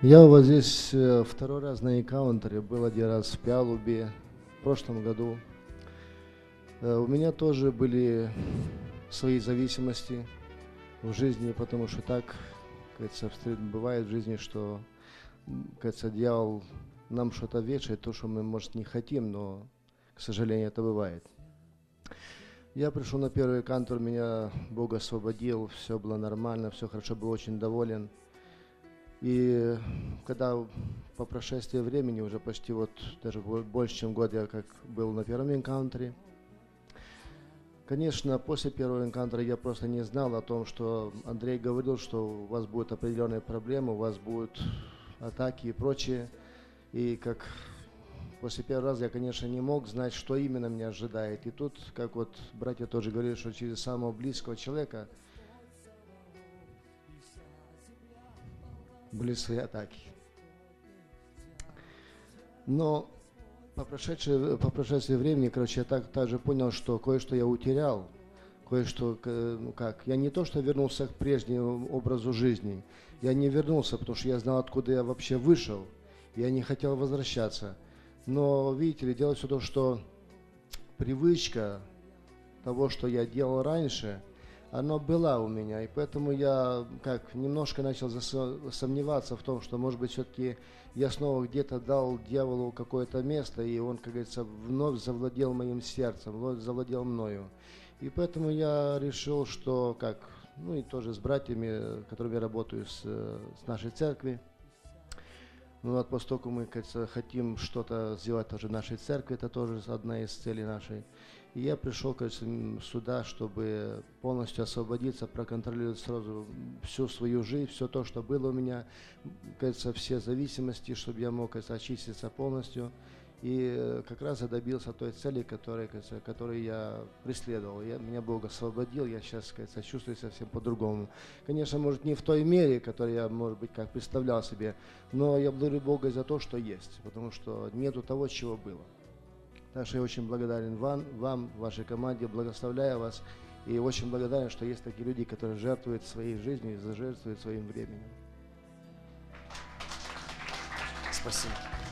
Я у вас здесь второй раз на энкаунтере, был один раз в Пиалубе в прошлом году. У меня тоже были свои зависимости в жизни, потому что так, кажется, бывает в жизни, что, кажется, дьявол нам что-то вешает, то, что мы, может, не хотим, но, к сожалению, это бывает. Я пришел на первый энкаунтер, меня Бог освободил, все было нормально, все хорошо, был очень доволен. И когда по прошествии времени, уже почти вот даже больше, чем год я как был на первом энкаунтере, конечно, после первого энкаунтера я просто не знал о том, что Андрей говорил, что у вас будут определенные проблемы, у вас будут атаки и прочее. И как после первого раза я, конечно, не мог знать, что именно меня ожидает. И тут, как вот братья тоже говорили, что через самого близкого человека были свои атаки. Но по прошествии времени, короче, я также понял, что кое-что я утерял, кое-что, я не то, что вернулся к прежнему образу жизни, я не вернулся, потому что я знал, откуда я вообще вышел, я не хотел возвращаться. Но, видите ли, дело все то, что привычка того, что я делал раньше, она была у меня, и поэтому я немножко начал сомневаться в том, что, может быть, все-таки я снова где-то дал дьяволу какое-то место, и он, как говорится, вновь завладел моим сердцем, вновь завладел мною. И поэтому я решил, что и тоже с братьями, которыми я работаю с нашей церкви, поскольку мы, кажется, хотим что-то сделать тоже в нашей церкви, это тоже одна из целей нашей. И я пришел, кажется, сюда, чтобы полностью освободиться, проконтролировать сразу всю свою жизнь, все то, что было у меня, кажется, все зависимости, чтобы я мог, кажется, очиститься полностью. И как раз я добился той цели, которую я преследовал. Меня Бог освободил, я сейчас, кажется, чувствую себя совсем по-другому. Конечно, может, не в той мере, которую я, может быть, как представлял себе, но я благодарю Бога за то, что есть, потому что нету того, чего было. Так что я очень благодарен вам, вашей команде, благословляю вас. И очень благодарен, что есть такие люди, которые жертвуют своей жизнью и жертвуют своим временем. Спасибо.